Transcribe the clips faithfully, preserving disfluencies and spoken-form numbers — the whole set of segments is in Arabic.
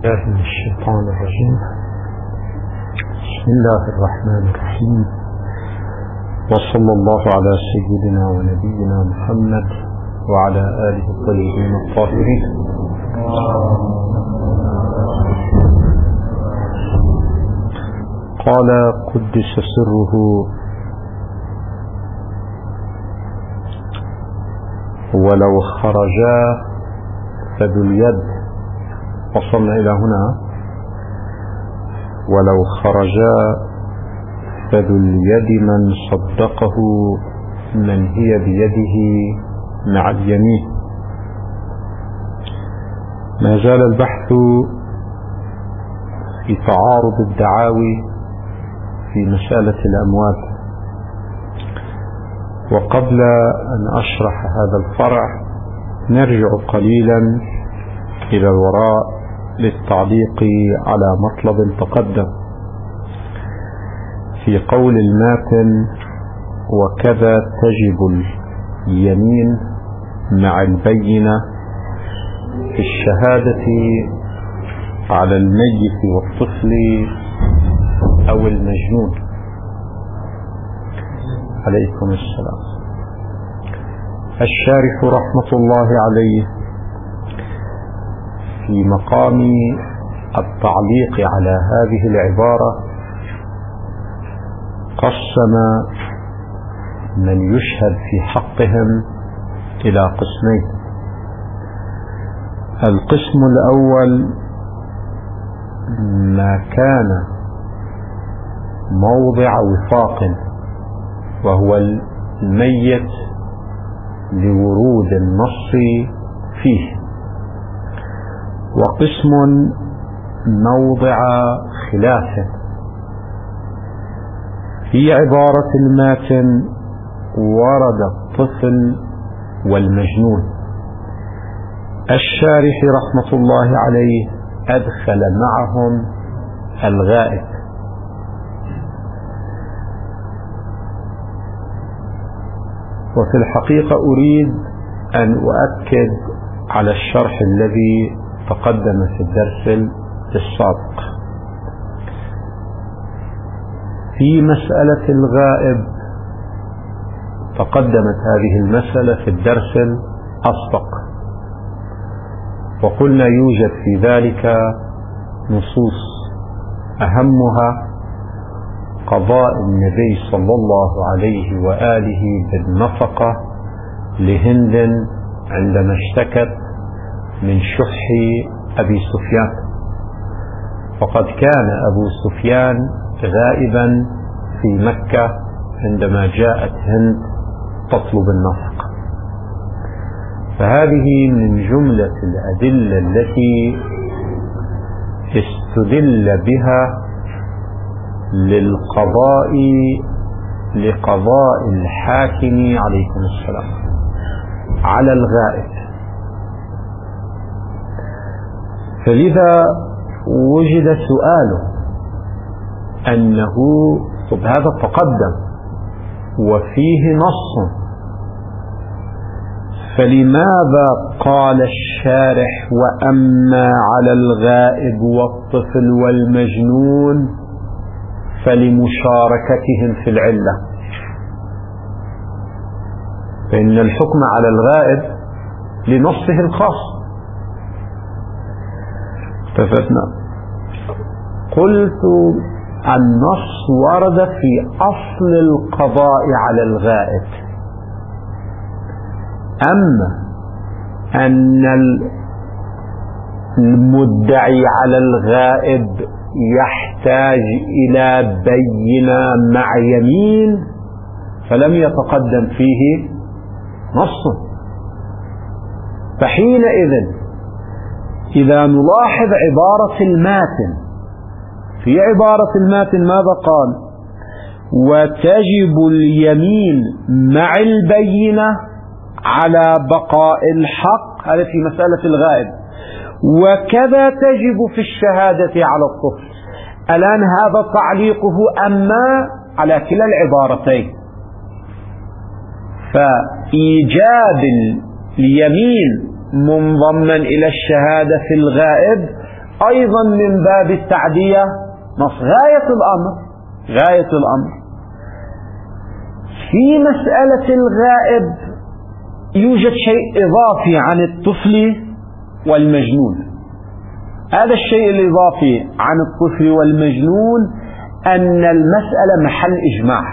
الله من الشيطان الرجيم. بسم الله الرحمن الرحيم، وصلى الله على سيدنا ونبينا محمد وعلى آله الطيبين الطاهرين. قال قدس سره: ولو خرجا فذو اليد. وصلنا إلى هنا: ولو خرجا فذو اليد من صدقه من هي بيده مع اليمين. ما زال البحث في تعارض الدعاوي في مسألة الأموال. وقبل أن أشرح هذا الفرع نرجع قليلا إلى الوراء للتعليق على مطلب تقدم في قول الماتن: وكذا تجب اليمين مع البينة في الشهادة على الميت والطفل أو المجنون. عليكم السلام. الشارح رحمة الله عليه في مقام التعليق على هذه العبارة قسم من يشهد في حقهم إلى قسمين. القسم الأول ما كان موضع وفاق وهو الميت لورود النص فيه، وقسم موضع خلاف. في عبارة الماتن ورد الطفل والمجنون. الشارح رحمة الله عليه أدخل معهم الغائب. وفي الحقيقة أريد أن أؤكد على الشرح الذي تقدم في الدرس السابق. في مسألة الغائب تقدمت هذه المسألة في الدرس الأسبق، وقلنا يوجد في ذلك نصوص أهمها قضاء النبي صلى الله عليه وآله بالنفقة لهند عندما اشتكت من شح أبي سفيان، وقد كان أبو سفيان غائبا في مكة عندما جاءت هند تطلب النفقة. فهذه من جملة الأدلة التي استدل بها للقضاء لقضاء الحاكم عليكم السلام على الغائب. فلذا وجد سؤاله أنه طب هذا تقدم وفيه نص، فلماذا قال الشارح وأما على الغائب والطفل والمجنون فلمشاركتهم في العلة؟ فإن الحكم على الغائب لنصه الخاص. التفتنا قلت النص ورد في أصل القضاء على الغائب، أما أن المدعي على الغائب يحتاج إلى بينة مع يمين فلم يتقدم فيه نص. فحينئذ إذا نلاحظ عبارة الماتن، في عبارة الماتن ماذا قال؟ وتجب اليمين مع البينة على بقاء الحق، هذا في مسألة الغائب، وكذا تجب في الشهادة على الطفل. الآن هذا تعليقه أما على كلا العبارتين. فإيجاب اليمين منضما إلى الشهادة في الغائب أيضا من باب التعدية نص غاية الأمر غاية الأمر في مسألة الغائب يوجد شيء إضافي عن الطفل والمجنون. هذا الشيء الإضافي عن الطفل والمجنون أن المسألة محل إجماع،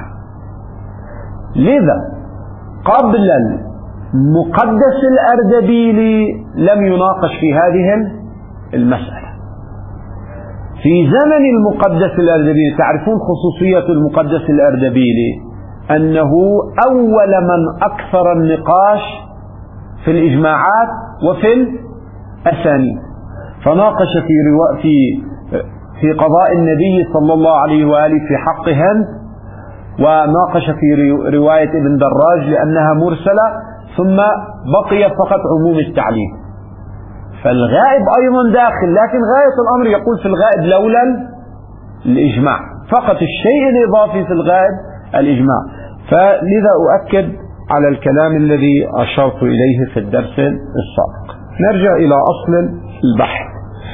لذا قبل المقدس الأردبيلي لم يناقش في هذه المسألة. في زمن المقدس الأردبيلي، تعرفون خصوصية المقدس الأردبيلي أنه أول من أكثر النقاش في الإجماعات وفي الأسانيد، فناقش في روا... في في قضاء النبي صلى الله عليه وآله في حق هند، وناقش في رواية ابن دراج لأنها مرسلة، ثم بقي فقط عموم التعليم. فالغائب أيضا داخل، لكن غاية الأمر يقول في الغائب لولا الإجماع، فقط الشيء الإضافي في الغائب الإجماع. فلذا أؤكد على الكلام الذي أشرت إليه في الدرس السابق. نرجع إلى أصل البحث.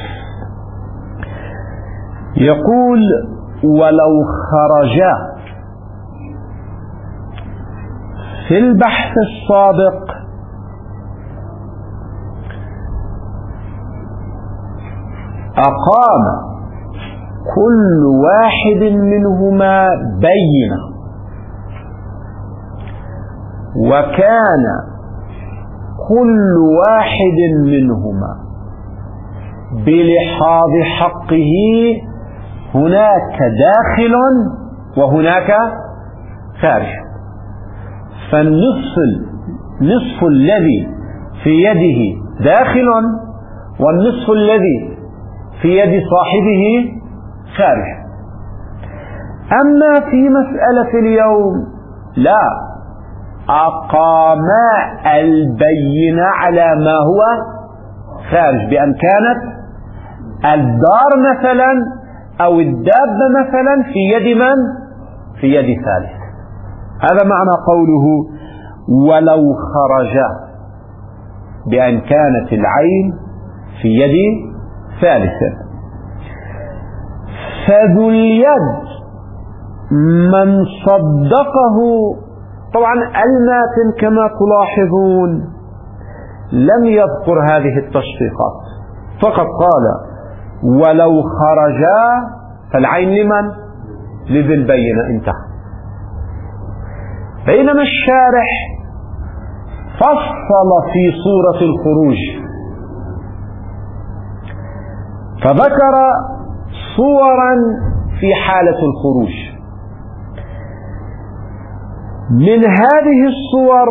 يقول ولو خرجا في البحث السابق أقام كل واحد منهما بينة، وكان كل واحد منهما بلحاظ حقه هناك داخل وهناك خارج. فالنصف النصف الذي في يده داخل، والنصف الذي في يد صاحبه خارج. أما في مسألة اليوم لا، أقاما البينة على ما هو خارج، بأن كانت الدار مثلا أو الدابة مثلا في يد من؟ في يد ثالث. هذا معنى قوله ولو خرجا، بأن كانت العين في يد ثالث. فذو اليد من صدقه، طبعا الماتن كما تلاحظون لم يذكر هذه التشقيقات، فقط قال ولو خرجا، فالعين لمن؟ لذي البينة، انتهى. بينما الشارح فصل في صورة الخروج، فذكر صورا في حالة الخروج. من هذه الصور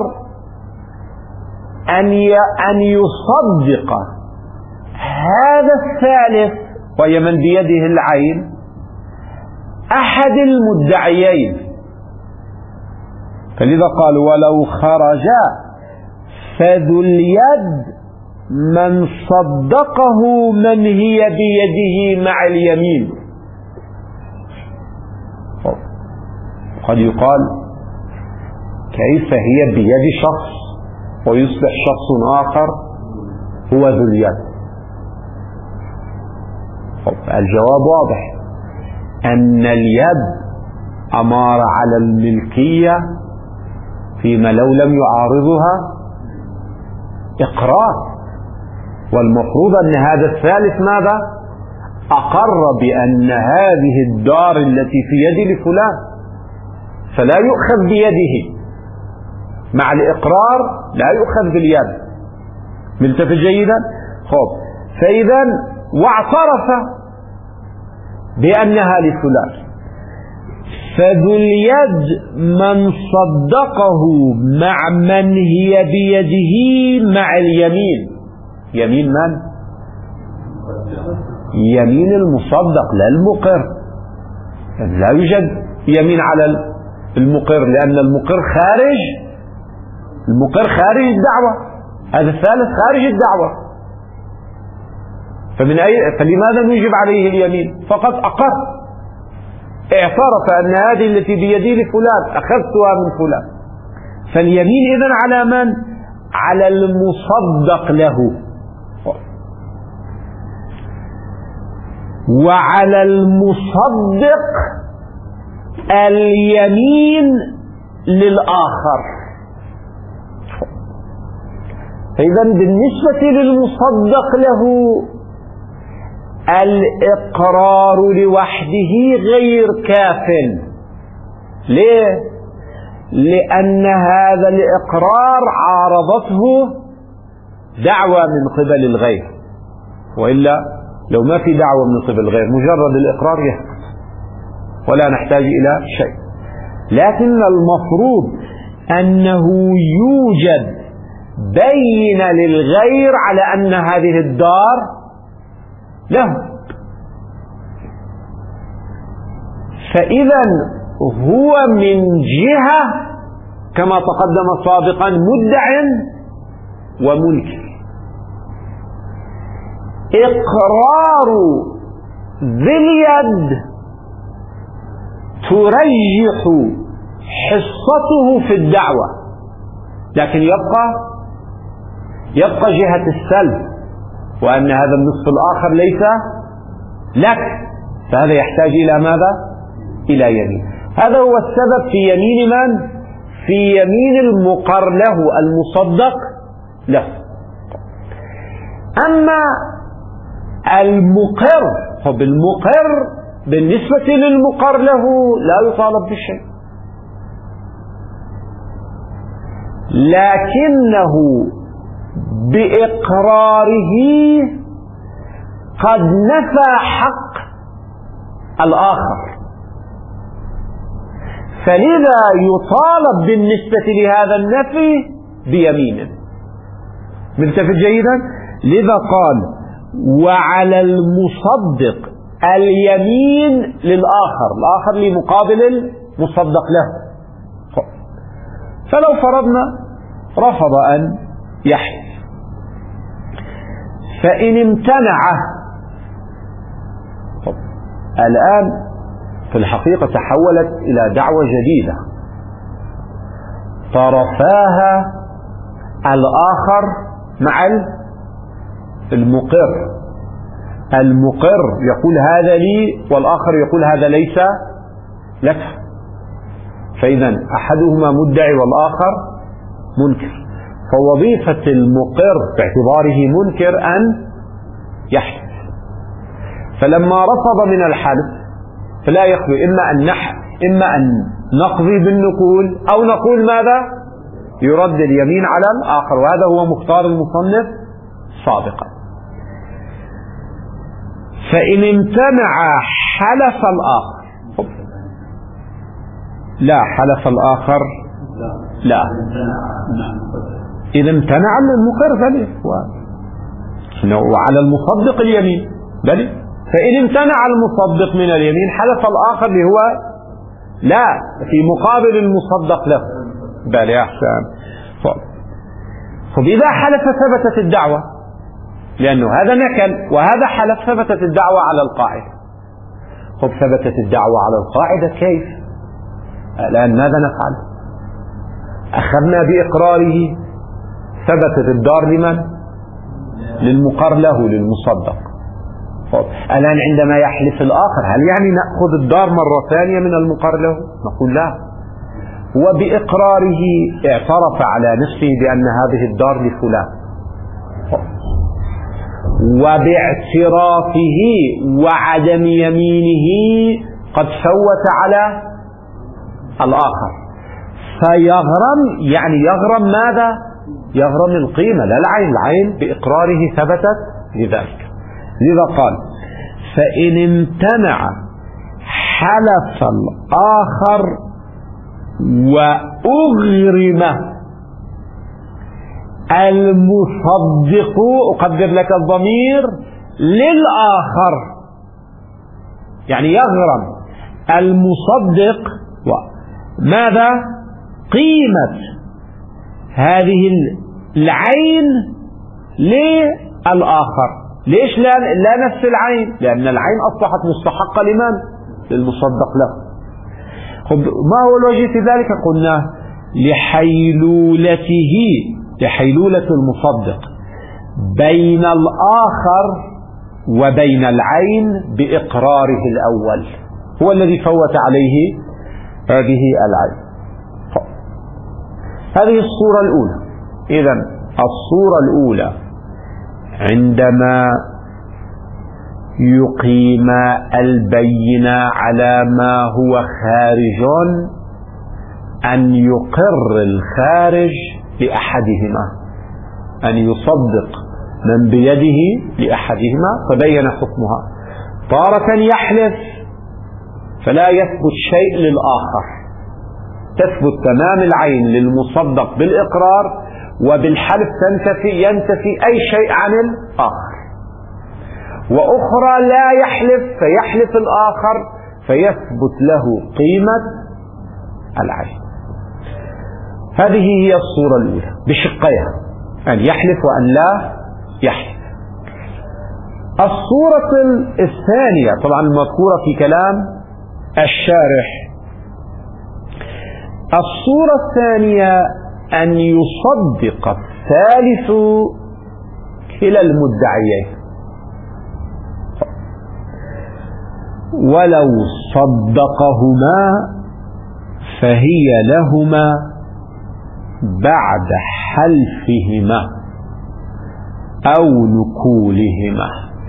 أن أن يصدق هذا الثالث وهي من بيده العين أحد المدعيين، فلذا قال ولو خرج فذو اليد من صدقه من هي بيده مع اليمين. قد يقال كيف هي بيد شخص ويصبح شخص آخر هو ذو اليد؟ الجواب واضح، أن اليد أمارة على الملكية فيما لو لم يعارضها إقرار، والمفروض أن هذا الثالث ماذا؟ أقر بأن هذه الدار التي في يدي لفلان، فلا يؤخذ بيده، مع الإقرار لا يؤخذ باليد. ملتفت جيدا؟ خب، فإذا واعترف بأنها لفلان. فذو اليد من صدقه مع من هي بيده مع اليمين. يمين من؟ يمين المصدق لا المقر. لا يوجد يمين على المقر، لأن المقر خارج المقر خارج الدعوة، هذا الثالث خارج الدعوة. فمن أي فلماذا نجب عليه اليمين؟ فقط أقر، اعترف أن هذه التي بيدي لفلان أخذتها من فلان. فاليمين إذن على من؟ على المصدق له. وعلى المصدق اليمين للآخر. فإذا بالنسبة للمصدق له الإقرار لوحده غير كاف. ليه؟ لأن هذا الإقرار عارضته دعوة من قبل الغير، وإلا لو ما في دعوة من قبل الغير مجرد الإقرار يسقط ولا نحتاج إلى شيء. لكن المفروض أنه يوجد بين للغير على أن هذه الدار له، فإذا هو من جهة كما تقدم سابقا مدع ومنكر. إقرار ذي اليد ترجح حصته في الدعوة، لكن يبقى يبقى جهة السلب، وأن هذا النصف الآخر ليس لك، فهذا يحتاج إلى ماذا؟ إلى يمين. هذا هو السبب في يمين من؟ في يمين المقر له المصدق له. أما المقر فبالمقر بالنسبة للمقر له لا يطالب بشيء، لكنه بإقراره قد نفى حق الآخر، فلذا يطالب بالنسبة لهذا النفي بيمينه. ملتفت جيدا؟ لذا قال وعلى المصدق اليمين للآخر، الآخر لمقابل المصدق له. فلو فرضنا رفض أن يحلف، فإن امتنع، الآن في الحقيقة تحولت إلى دعوة جديدة طرفاها الآخر مع المقر. المقر يقول هذا لي، والآخر يقول هذا ليس لك، فإذا أحدهما مدعي والآخر منكر، فوظيفة المقر باعتباره منكر أن يحلف. فلما رفض من الحلف فلا يخلو إما أن نح إما أن نقضي بالنقول أو نقول ماذا؟ يرد اليمين على الآخر، وهذا هو مختار المصنف سابقا. فإن امتنع حلف الآخر، لا حلف الآخر لا إذا امتنع المقر بل وعلى المصدق اليمين بل. فإن امتنع المصدق من اليمين حلف الآخر اللي هو لا في مقابل المصدق له بل. يا أحسن. فإذا حلف ثبتت الدعوة، لأنه هذا نكل وهذا حلف، ثبتت الدعوة على القاعدة. خب ثبتت الدعوة على القاعدة كيف؟ الآن ماذا نفعل؟ أخذنا بإقراره، ثبتت الدار لمن؟ للمقر له للمصدق. الآن عندما يحلف الآخر هل يعني نأخذ الدار مرة ثانية من المقر له؟ نقول لا، هو بإقراره اعترف على نفسه بأن هذه الدار لفلان، وباعترافه وعدم يمينه قد فوت على الآخر، فيغرم، يعني يغرم ماذا؟ يغرم القيمة لا العين. العين بإقراره ثبتت لذلك. لذا قال فإن امتنع حلف الآخر وأغرم المصدق، أقدر لك الضمير للآخر، يعني يغرم المصدق ماذا؟ قيمة هذه العين للآخر. ليش لا, لا نفس العين؟ لأن العين أصبحت مستحقة لمن؟ للمصدق له. ما هو الوجه في ذلك؟ قلنا لحيلولته، لحيلولة المصدق بين الآخر وبين العين بإقراره الأول، هو الذي فوت عليه هذه العين. هذه الصورة الأولى. إذن الصورة الأولى عندما يقيم البينة على ما هو خارج أن يقر الخارج لأحدهما، أن يصدق من بيده لأحدهما فبين حكمها. تارة يحلف فلا يثبت شيء للآخر، تثبت تمام العين للمصدق بالإقرار، وبالحلف تنتفي ينتفي أي شيء عن الآخر. وأخرى لا يحلف فيحلف الآخر فيثبت له قيمة العين. هذه هي الصورة الأولى بشقيها، أن يحلف وأن لا يحلف. الصورة الثانية طبعا المذكورة في كلام الشارح، الصورة الثانية أن يصدق الثالث كلا المدعيين، ولو صدقهما فهي لهما بعد حلفهما أو نكولهما.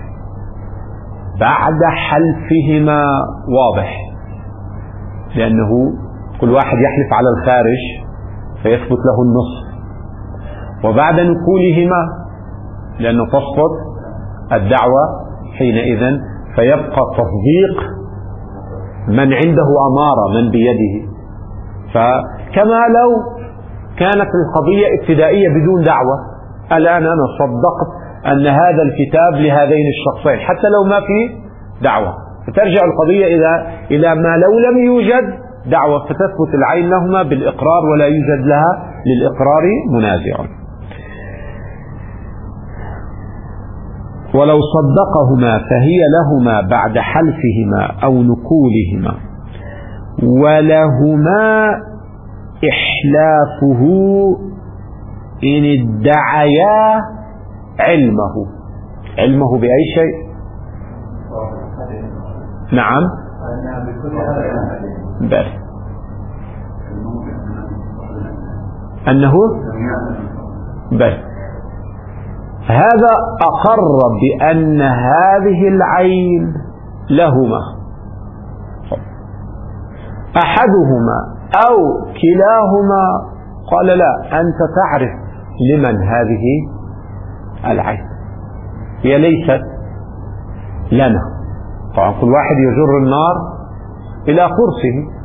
بعد حلفهما واضح، لأنه كل واحد يحلف على الخارج فيثبت له النصف، وبعد نكولهما لأنه تسقط الدعوة حينئذ، فيبقى تصديق من عنده أمارة من بيده. فكما لو كانت القضية ابتدائية بدون دعوة، الآن أنا صدقت أن هذا الكتاب لهذين الشخصين حتى لو ما في دعوة، فترجع القضية إلى إلى ما لو لم يوجد دعوة، فتثبت العين لهما بالإقرار ولا يوجد لها للإقرار منازع. ولو صدقهما فهي لهما بعد حلفهما أو نكولهما، ولهما إحلافه إن ادعيا علمه. علمه بأي شيء؟ نعم بل أنه بل هذا أقر بأن هذه العين لهما، أحدهما أو كلاهما قال لا، أنت تعرف لمن هذه العين، هي ليست لنا. طبعا كل واحد يجر النار إلى قرصه.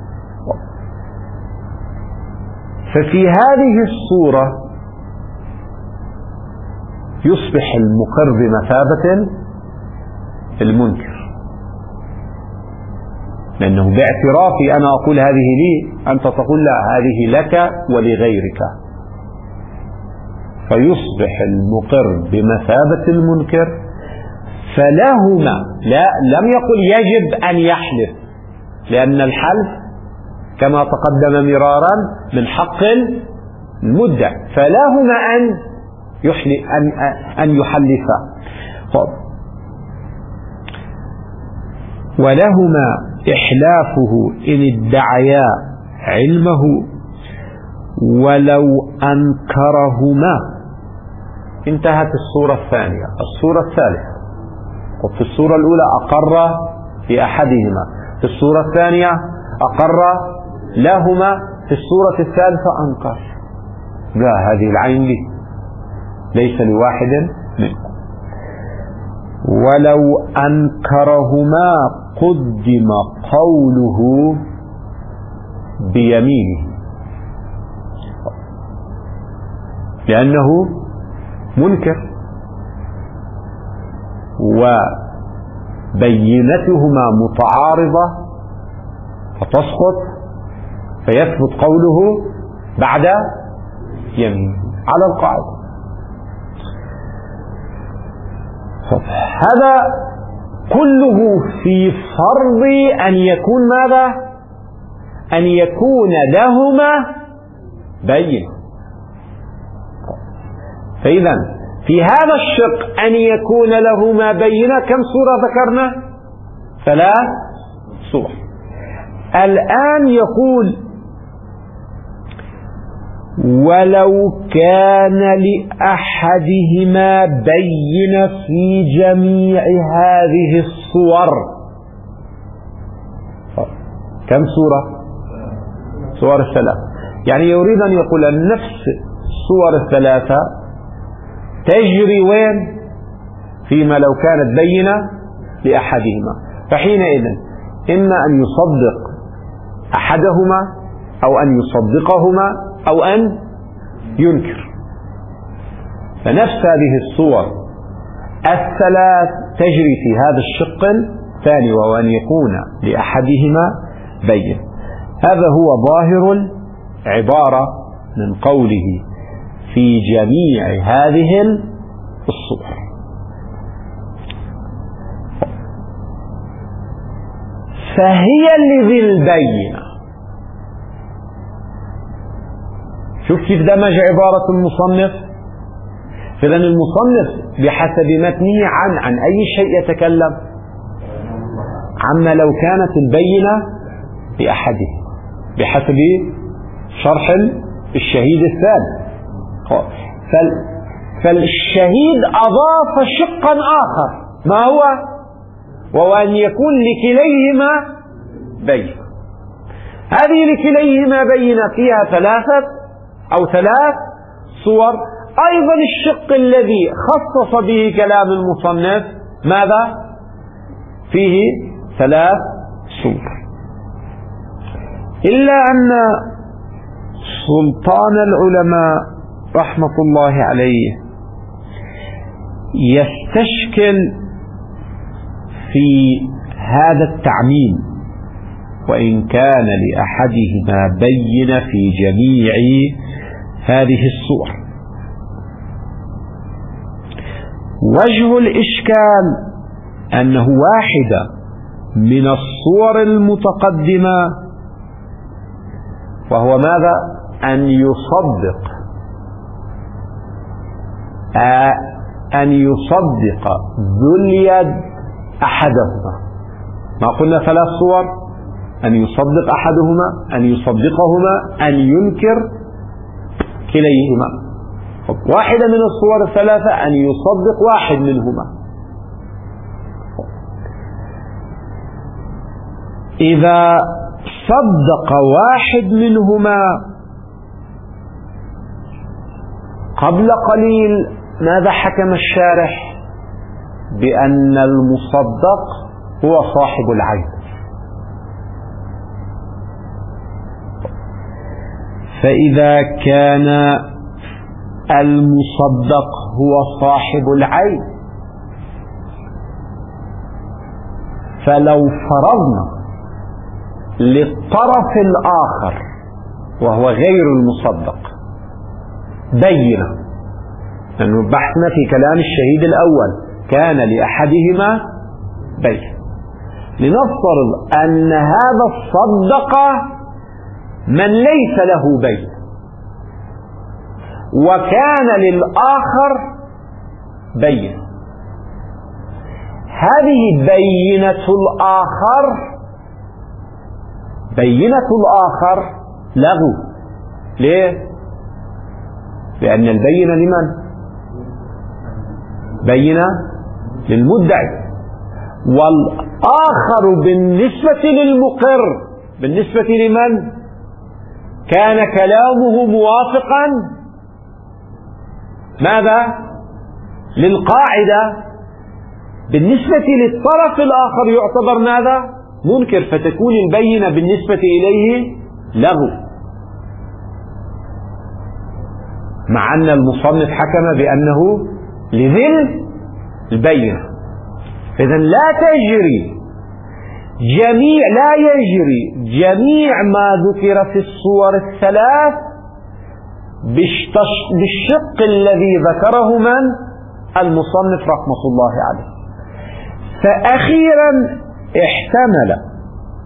ففي هذه الصورة يصبح المقر بمثابة المنكر، لأنه باعترافي أنا أقول هذه لي، أنت تقول لا هذه لك ولغيرك، فيصبح المقر بمثابة المنكر. فلهما، لا لم يقل يجب أن يحلف، لأن الحلف كما تقدم مرارا من حق المدعي، فلهما أن يحلف أن أن يحلفا. ولهما إحلافه إن ادعيا علمه ولو أنكرهما. انتهت الصورة الثانية. الصورة الثالثة، وفي الصورة الأولى أقر بأحدهما، في الصورة الثانية أقر لهما، في الصورة الثالثة أنكر، لا هذه العين لي ليس لواحد منكم. ولو أنكرهما قدم قوله بيمينه، لأنه منكر وبينتهما متعارضة فتسقط، فيثبت قوله بعد يمينه على القاعدة. هذا كله في فرض أن يكون ماذا؟ أن يكون لهما بين. فإذا في هذا الشق أن يكون لهما بينة. كم صورة ذكرنا؟ ثلاث صور. الآن يقول ولو كان لأحدهما بينة في جميع هذه الصور. كم صورة؟ صور الثلاث. يعني يريد أن يقول أن نفس الصور الثلاثة تجري وين؟ فيما لو كانت بينة لأحدهما، فحينئذ إما أن يصدق أحدهما أو أن يصدقهما أو أن ينكر. فنفس هذه الصور الثلاث تجري في هذا الشق الثاني، وهو أن يكون لأحدهما بين. هذا هو ظاهر العبارة من قوله في جميع هذه الصور. فهي لذي البينة. شوف كيف دمج عبارة المصنف. إذن المصنف بحسب متنه عن عن أي شيء يتكلم؟ عما لو كانت البينة لأحده بحسب شرح الشهيد الثاني. فالشهيد أضاف شقا آخر، ما هو؟ وهو أن يكون لكليهما بينة. هذه لكليهما بينة فيها ثلاثة أو ثلاث صور. أيضا الشق الذي خصص به كلام المصنف ماذا؟ فيه ثلاث صور. إلا أن سلطان العلماء رحمة الله عليه يستشكل في هذا التعميم، وإن كان لأحدهما بينة في جميع هذه الصور. وجه الإشكال أنه واحدة من الصور المتقدمة، وهو ماذا؟ أن يصدق أن يصدق ذو اليد أحدهما. ما قلنا ثلاث صور؟ أن يصدق أحدهما، أن يصدقهما، أن ينكر كليهما. واحدة من الصور الثلاثة أن يصدق واحد منهما. إذا صدق واحد منهما قبل قليل ماذا حكم الشارح؟ بأن المصدق هو صاحب العين. فإذا كان المصدق هو صاحب العين، فلو فرضنا للطرف الآخر وهو غير المصدق بينة، لأنه بحثنا في كلام الشهيد الأول كان لأحدهما بينة، لنفترض أن هذا الصدق من ليس له بينة، وكان للآخر بينة. هذه بينة الآخر بينة الآخر لغو. ليه؟ لأن البينة لمن؟ بينة للمدعي، والآخر بالنسبة للمقر بالنسبة لمن؟ كان كلامه موافقا ماذا؟ للقاعدة. بالنسبة للطرف الآخر يعتبر ماذا؟ منكر، فتكون البينة بالنسبة إليه لغو، مع أن المصنف حكم بأنه لذل البينة. إذن لا تجري جميع لا يجري جميع ما ذكر في الصور الثلاث بالشق الذي ذكره من؟ المصنف رحمة الله عليه. فأخيرا احتمل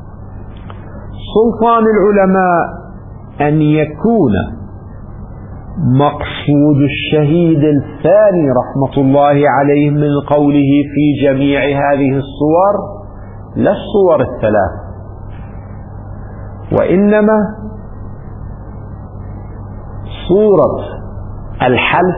سلطان العلماء أن يكون مقصود الشهيد الثاني رحمة الله عليه من قوله في جميع هذه الصور لا الصور الثلاث، وإنما صورة الحلف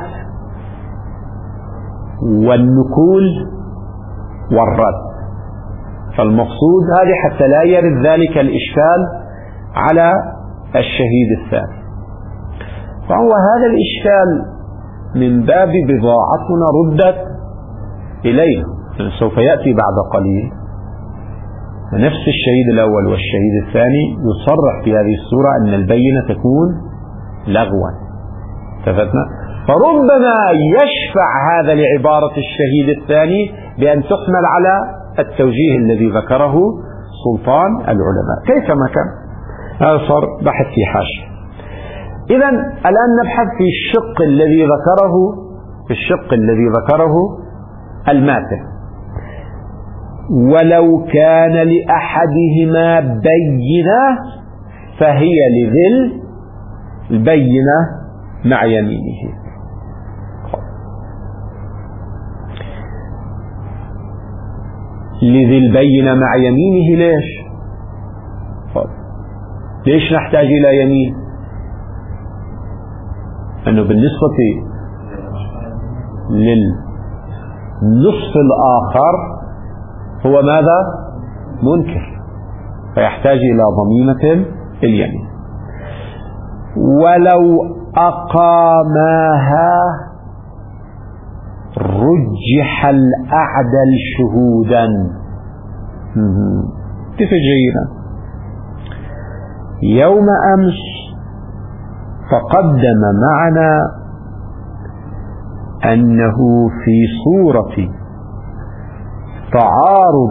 والنكول والرد. فالمقصود هذه حتى لا يرد ذلك الإشكال على الشهيد الثاني. فهو هذا الإشكال من باب بضاعتنا ردت إلينا، سوف يأتي بعد قليل نفس الشهيد الأول والشهيد الثاني يصرح في هذه السورة أن البينة تكون لغوا. اتفقنا؟ فربما يشفع هذا لعبارة الشهيد الثاني بأن تحمل على التوجيه الذي ذكره سلطان العلماء كيفما كان. هذا صار بحث في حاشية. إذن الآن نبحث في الشق الذي ذكره في الشق الذي ذكره الماتن. ولو كان لأحدهما بينة فهي لذي البينة مع يمينه. لذي البينة مع يمينه ليش؟ ليش نحتاج إلى يمين؟ أنه بالنسبة للنصف الآخر هو ماذا؟ منكر، فيحتاج إلى ضميمة اليمين. ولو أقاماها رجح الأعدل شهودا. كيف جيدا؟ يوم أمس تقدم معنا أنه في صورة تعارض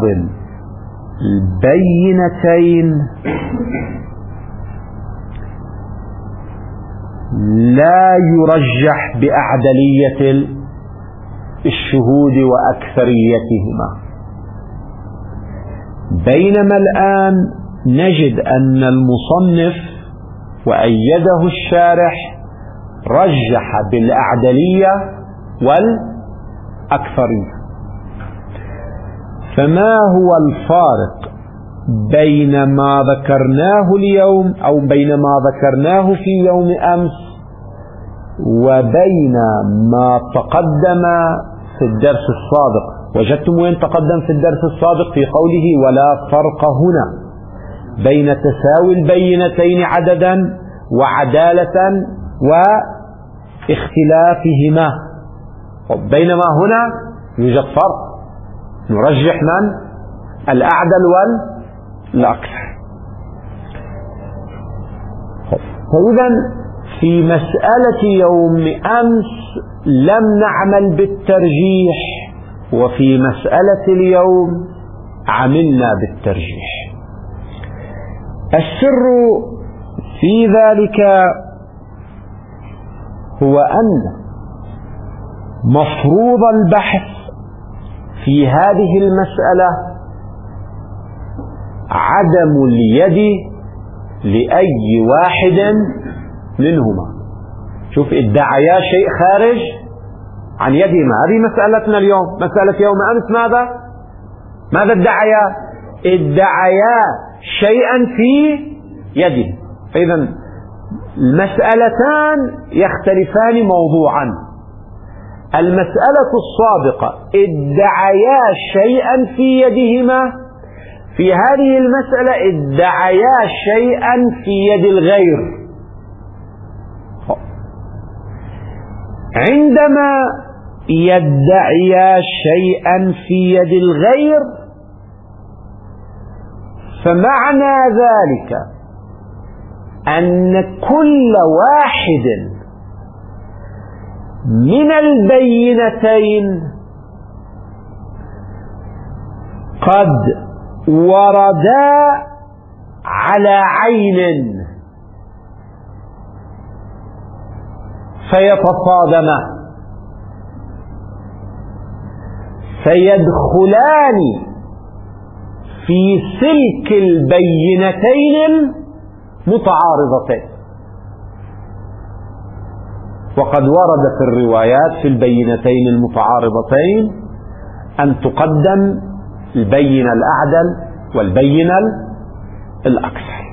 البينتين لا يرجح بأعدلية الشهود وأكثريتهما، بينما الآن نجد أن المصنف وأيده الشارح رجح بالأعدلية والأكثرية. فما هو الفارق بين ما ذكرناه اليوم أو بين ما ذكرناه في يوم أمس وبين ما تقدم في الدرس السابق؟ وجدتم وين تقدم في الدرس السابق؟ في قوله ولا فرق هنا بين تساوي البينتين عددا وعدالة واختلافهما، بينما هنا يوجد فرق، نرجح من؟ الأعدل والأكثر. فإذا في مسألة يوم أمس لم نعمل بالترجيح، وفي مسألة اليوم عملنا بالترجيح. السر في ذلك هو أن مفروض البحث في هذه المسألة عدم اليد لأي واحد منهما. شوف، ادعيا شيء خارج عن يدهما، هذه مسألتنا اليوم. مسألة يوم أمس ماذا؟ ماذا ادعيا؟ ادعيا شيئا في يده. فإذا المسألتان يختلفان موضوعا. المسألة السابقة ادعيا شيئا في يدهما، في هذه المسألة ادعيا شيئا في يد الغير. عندما يدعيا شيئا في يد الغير فمعنى ذلك أن كل واحد من البينتين قد وردا على عين فيتصادما، فيدخلان في سلك البينتين المتعارضتين. وقد ورد في الروايات في البينتين المتعارضتين أن تقدم البينة الأعدل والبينة الأكثر.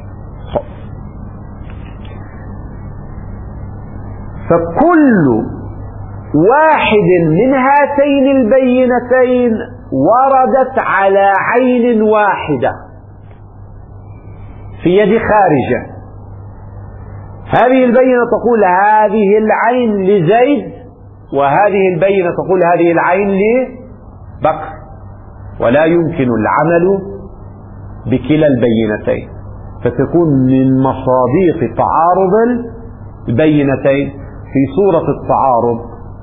فكل واحد من هاتين البينتين وردت على عين واحدة في يد خارجة. هذه البينة تقول هذه العين لزيد، وهذه البينة تقول هذه العين لبكر، ولا يمكن العمل بكلا البينتين، فتكون من مصادق تعارض البينتين. في صورة التعارض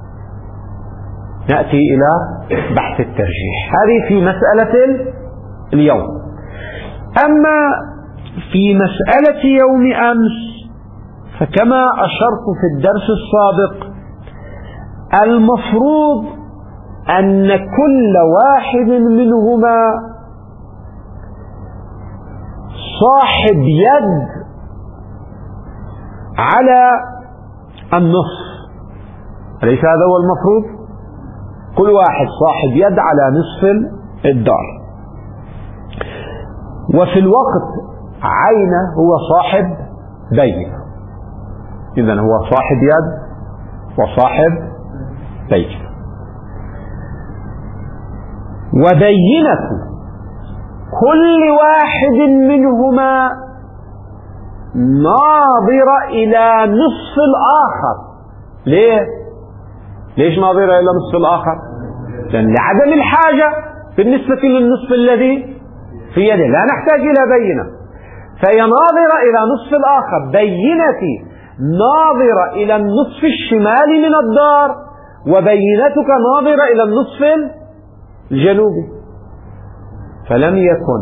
نأتي إلى بحث الترجيح، هذه في مسألة اليوم. أما في مسألة يوم أمس فكما أشرت في الدرس السابق، المفروض أن كل واحد منهما صاحب يد على النصف، أليس هذا هو المفروض؟ كل واحد صاحب يد على نصف الدار، وفي الوقت عينه هو صاحب بينة. إذن هو صاحب يد وصاحب بينة. وبينة كل واحد منهما ناظرة إلى نصف الآخر. ليه؟ ليش ناظرة إلى نصف الآخر؟ لأن لعدم الحاجة بالنسبة للنصف الذي في يده، لا نحتاج إلى بينة، فهي ناظرة إلى نصف الآخر. بينتي ناظرة إلى النصف الشمالي من الدار، وبينتك ناظرة إلى النصف الجنوبي، فلم يكن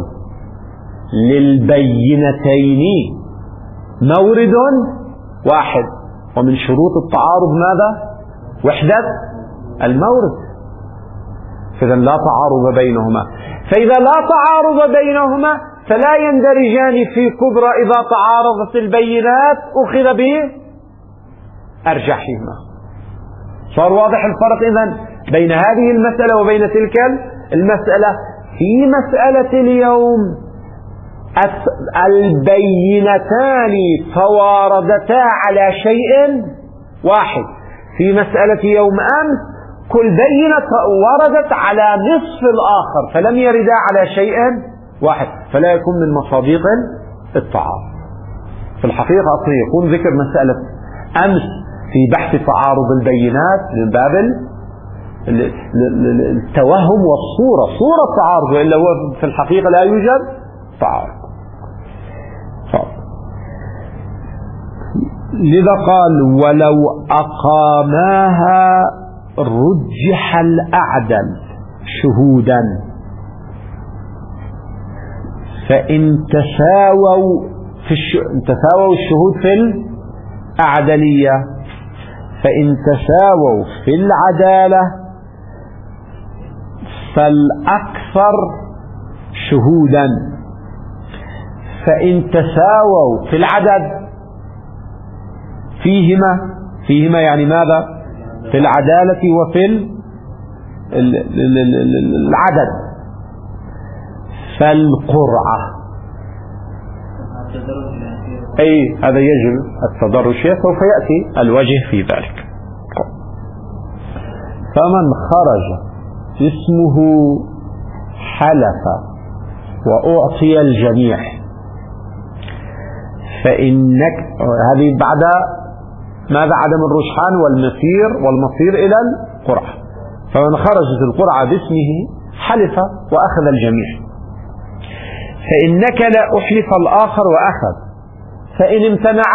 للبينتين مورد واحد. ومن شروط التعارض ماذا؟ وحدة المورد، فإذا لا تعارض بينهما. فإذا لا تعارض بينهما فلا يندرجان في كبرى. إذا تعارضت البينات أخذ بأرجحهما. صار واضح الفرق إذن بين هذه المسألة وبين تلك المسألة. في مسألة اليوم البينتان تواردتا على شيء واحد. في مسألة يوم أمس كل بينة وردت على نصف الآخر، فلم يردا على شيء واحد، فلا يكون من مصادق التعارض. في الحقيقة أصلا يكون ذكر مسألة أمس في بحث تعارض البينات من باب التوهم والصورة، صورة تعارض، وإلا هو في الحقيقة لا يوجد تعارض. لذا قال ولو أقاماها رجح الأعدل شهودا، فإن تساووا في الش... تساووا الشهود في الأعدلية، فإن تساووا في العدالة فالأكثر شهودا، فإن تساووا في العدد فيهما فيهما يعني ماذا؟ في العدالة وفي العدد فالقرعة. أي هذا يجب التدرج، سوف يأتي الوجه في ذلك. فمن خرج اسمه حلف وأعطي الجميع، فإنك هذه بعد ماذا؟ عدم الرجحان والمصير والمصير إلى القرعة. فمن خرجت القرعة باسمه حلف وأخذ الجميع، فإنك لا أحلف الآخر وأخذ، فإن امتنع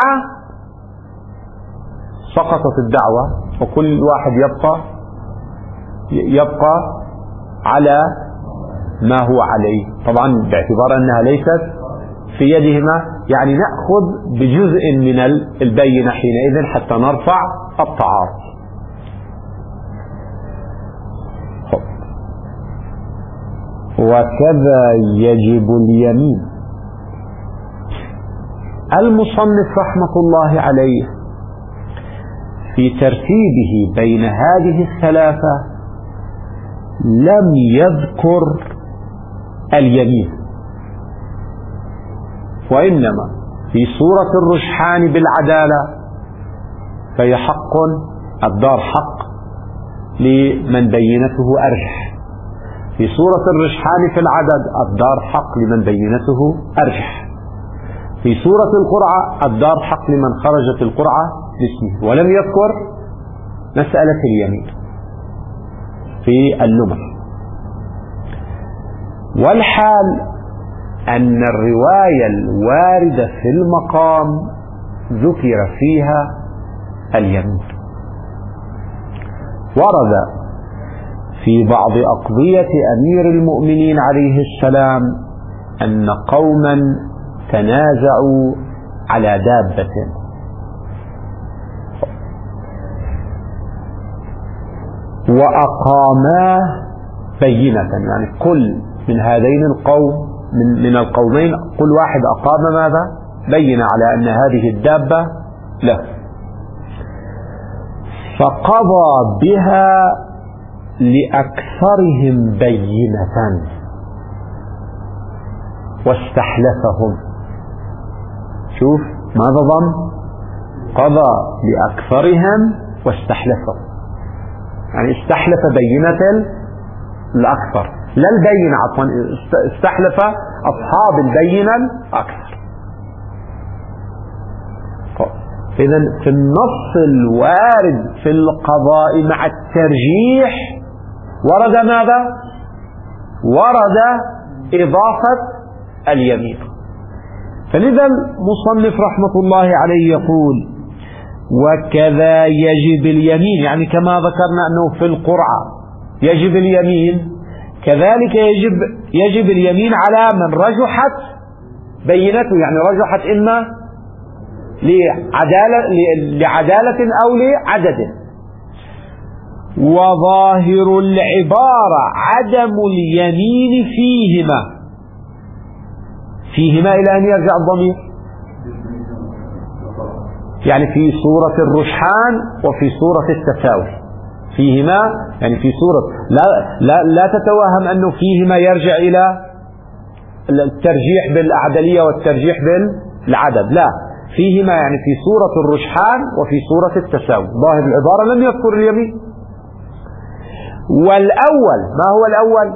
سقطت الدعوة وكل واحد يبقى يبقى على ما هو عليه، طبعا باعتبار أنها ليست في يدهما، يعني نأخذ بجزء من البينة حينئذ حتى نرفع التعارض. وكذا يجب اليمين. المصنف رحمة الله عليه في ترتيبه بين هذه الثلاثة لم يذكر اليمين، وإنما في سورة الرجحان بالعدالة فهي حق، الدار حق لمن بينته أرجح. في سورة الرجحان في العدد الدار حق لمن بينته أرجح. في سورة القرعة الدار حق لمن خرجت القرعة باسمه، ولم يذكر مسألة اليمين في النمر. والحال أن الرواية الواردة في المقام ذكر فيها اليمين. ورد في بعض أقضية أمير المؤمنين عليه السلام أن قوما تنازعوا على دابة، وأقاما بينة، يعني كل من هذين القوم من, من القومين كل واحد أقام ماذا؟ بين على أن هذه الدابة له، فقضى بها لأكثرهم بينة واستحلفهم. شوف ماذا ضم؟ قضى لأكثرهم واستحلفهم، يعني استحلف بينة الأكثر، لا البينة عفوا، استحلف أصحاب البينة الأكثر. إذن في النص الوارد في القضاء مع الترجيح ورد ماذا؟ ورد إضافة اليمين. فلذا المصنف رحمة الله عليه يقول: وكذا يجب اليمين، يعني كما ذكرنا أنه في القرعة يجب اليمين، كذلك يجب يجب اليمين على من رجحت بينته، يعني رجحت إما لعدالة, لعدالة أو لعدد. وظاهر العبارة عدم اليمين فيهما، فيهما إلى أن يرجع الضمير، يعني في سورة الرجحان وفي سورة التساوي. فيهما يعني في سورة، لا, لا, لا تتوهم أنه فيهما يرجع إلى الترجيح بالأعدلية والترجيح بالعدد، لا، فيهما يعني في سورة الرجحان وفي سورة التساوي. ظاهر العبارة لم يذكر اليمين. والأول، ما هو الأول؟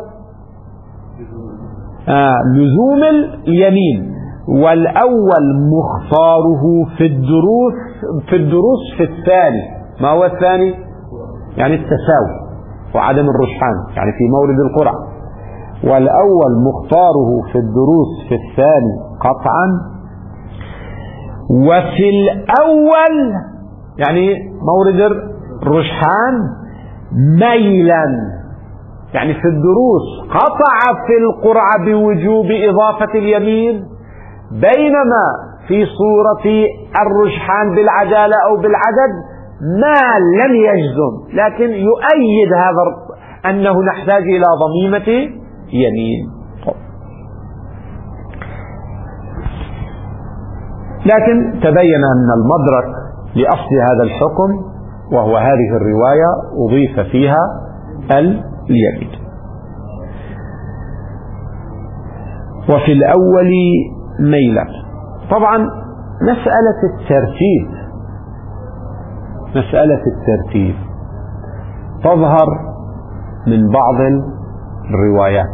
آه لزوم اليمين. والأول مختاره في الدروس في الدروس في الثاني. ما هو الثاني؟ يعني التساوي وعدم الرجحان، يعني في مورد القرعة. والأول مختاره في الدروس في الثاني قطعا. وفي الأول يعني مورد الرجحان ميلا، يعني في الدروس قطع في القرعة بوجوب إضافة اليمين، بينما في صورة الرجحان بالعدالة أو بالعدد ما لم يجزم، لكن يؤيد هذا أنه نحتاج إلى ضميمة يمين. لكن تبين أن المدرك لأصل هذا الحكم وهو هذه الرواية أضيف فيها اليمين. وفي الأول ميلا. طبعا مسألة الترتيب مسألة الترتيب تظهر من بعض الروايات،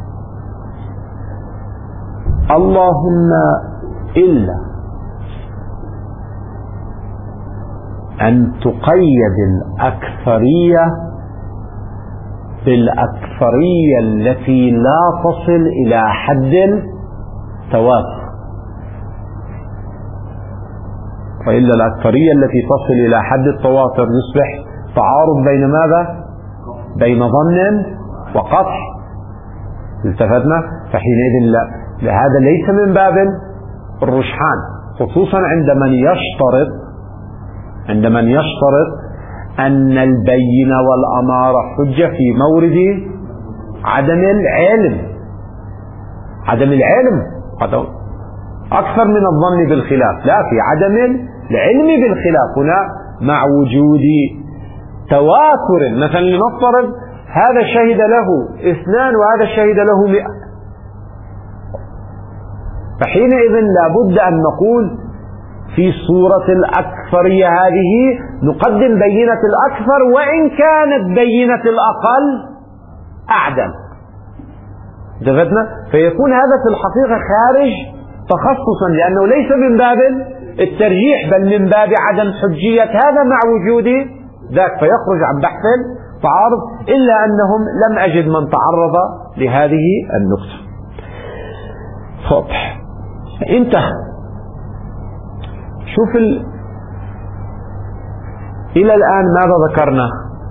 اللهم إلا أن تقيد الأكثرية بالأكثرية التي لا تصل إلى حد التواتر، وإلا الأكثرية التي تصل إلى حد التواتر يصبح تعارض بين ماذا؟ بين ظن وقطع. التفتنا؟ فحينئذ لا، هذا ليس من باب الرجحان، خصوصا عند من يشترط عند من يشترط أن البينة والأمارة حجة في مورد عدم العلم. عدم العلم أكثر من الظن بالخلاف، لا، في عدم العلم بالخلاف. هنا مع وجود تواتر. مثلا لنفترض هذا شهد له اثنان وهذا شهد له مئة، فحينئذ لابد أن نقول في صورة الأكثرية هذه نقدم بينة الأكثر وإن كانت بينة الأقل أعدل. جفتنا؟ فيكون هذا في الحقيقة خارج تخصصا، لأنه ليس من باب الترجيح بل من باب عدم حجية هذا مع وجود ذاك، فيخرج عن بحث التعارض، إلا أنهم لم أجد من تعرض لهذه النقطة. واضح؟ انتهى. شوف ال... إلى الآن ماذا ذكرنا؟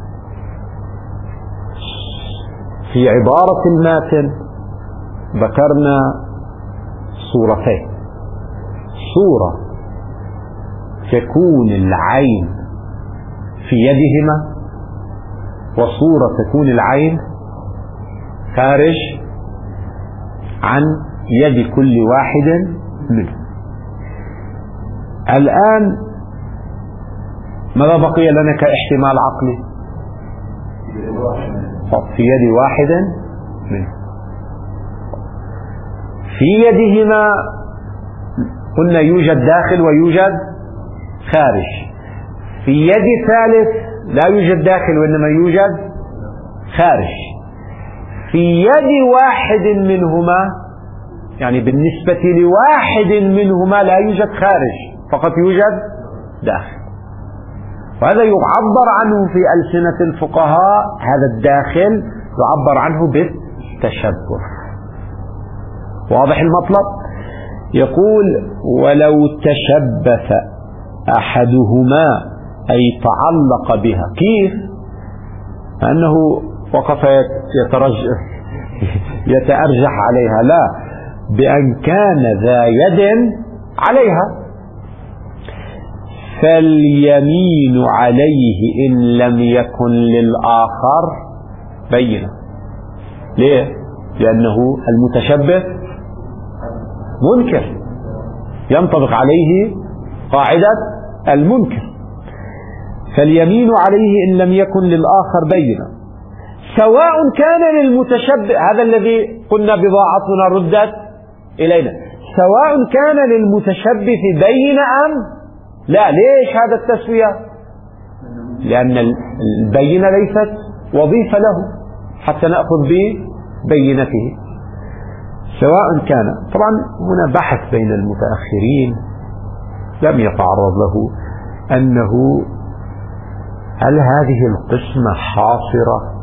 في عبارة الماتن ذكرنا صورتين: صورة تكون العين في يدهما، وصورة تكون العين خارج عن يد كل واحد منهم. الآن ماذا بقي لنا كاحتمال عقلي؟ في يد واحد منهم. في يدهما قلنا يوجد داخل ويوجد خارج. في يد ثالث لا يوجد داخل وإنما يوجد خارج. في يد واحد منهما، يعني بالنسبة لواحد منهما لا يوجد خارج، فقط يوجد داخل. وهذا يعبر عنه في ألسنة الفقهاء، هذا الداخل يعبر عنه بالتشبه. واضح المطلب؟ يقول: ولو تشبث أحدهما أي تعلق بها. كيف؟ أنه وقف يترجح يتأرجح عليها، لا، بأن كان ذا يد عليها، فاليمين عليه إن لم يكن للآخر بينة. ليه؟ لأنه المتشبث منكر، ينطبق عليه قاعدة المنكر، فاليمين عليه إن لم يكن للآخر بينة، سواء كان للمتشبه، هذا الذي قلنا بضاعتنا ردت إلينا، سواء كان للمتشبث بينة أم لا. ليش هذا التسوية؟ لأن البينة ليست وظيفة له حتى نأخذ ببينته، سواء كان. طبعا هنا بحث بين المتأخرين لم يتعرض له، أنه هل هذه القسمة حاصرة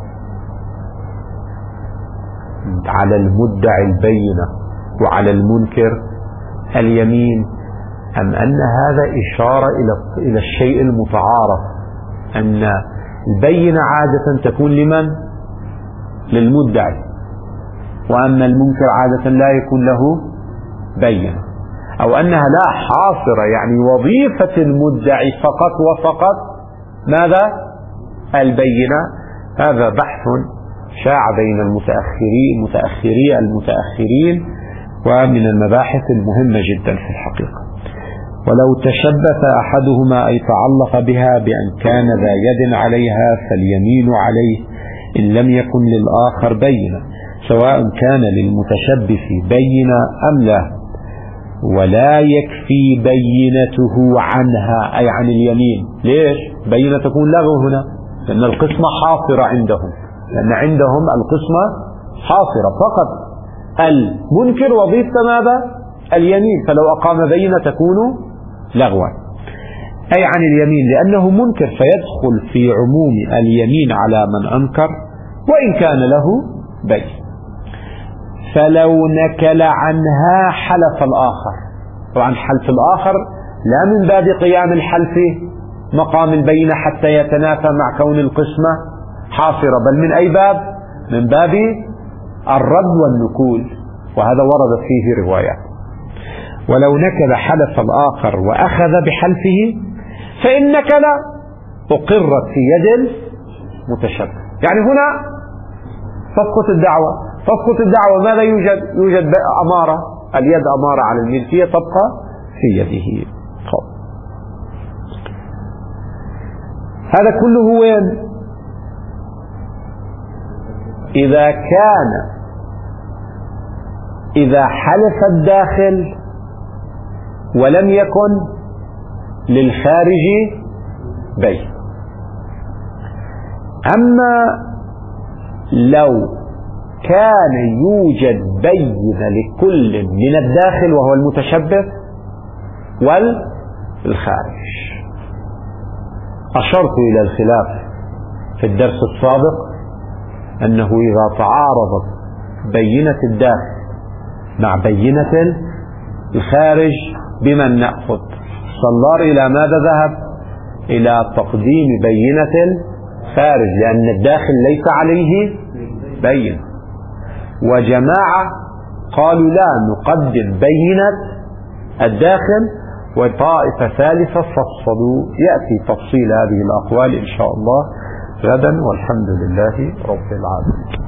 على المدعي البينة وعلى المنكر اليمين، أم أن هذا إشارة إلى إلى الشيء المتعارف، أن البينة عادة تكون لمن؟ للمدعي، وأن المنكر عادة لا يكون له بينة، أو أنها لا حاصرة، يعني وظيفة المدعي فقط وفقط ماذا؟ البينة. هذا بحث شاع بين المتأخرين متأخري المتأخرين، ومن المباحث المهمة جدا في الحقيقة. ولو تشبث أحدهما أي تعلق بها بأن كان ذا يد عليها، فاليمين عليه إن لم يكن للآخر بينة، سواء كان للمتشبث بينة أم لا، ولا يكفي بينته عنها أي عن اليمين. ليش؟ بينة تكون لغو هنا، لأن القسمة حاصرة عندهم، لأن عندهم القسمة حاصرة فقط، المنكر وظيفة ماذا؟ اليمين، فلو أقام بينة تكون لغوا أي عن اليمين، لأنه منكر فيدخل في عموم اليمين على من أنكر وإن كان له بين. فلو نكل عنها حلف الآخر، طبعا حلف الآخر لا من باب قيام الحلف مقام البينة حتى يتنافى مع كون القسمة حاصرة، بل من أي باب؟ من باب الرد والنكول، وهذا ورد فيه روايات. ولو نكل حلف الآخر وأخذ بحلفه فإن نكل أقرت في يد المتشبه، يعني هنا تسقط الدعوة. تسقط الدعوة ماذا يوجد؟ يوجد أمارة، اليد أمارة على الملكية تبقى في يده. هذا كله وين؟ إذا كان إذا حلف الداخل ولم يكن للخارج بين. أما لو كان يوجد بينة لكل من الداخل وهو المتشبث والخارج. أشرت إلى الخلاف في الدرس السابق أنه إذا تعارضت بينة الداخل مع بينة الخارج بمن نأخذ؟ صلار إلى ماذا ذهب؟ إلى تقديم بينة الخارج، لأن الداخل ليس عليه بينة. وجماعة قالوا لا، نقدم بينة الداخل. وطائفة ثالثة فصلوا. يأتي تفصيل هذه الأقوال إن شاء الله غدا، والحمد لله رب العالمين.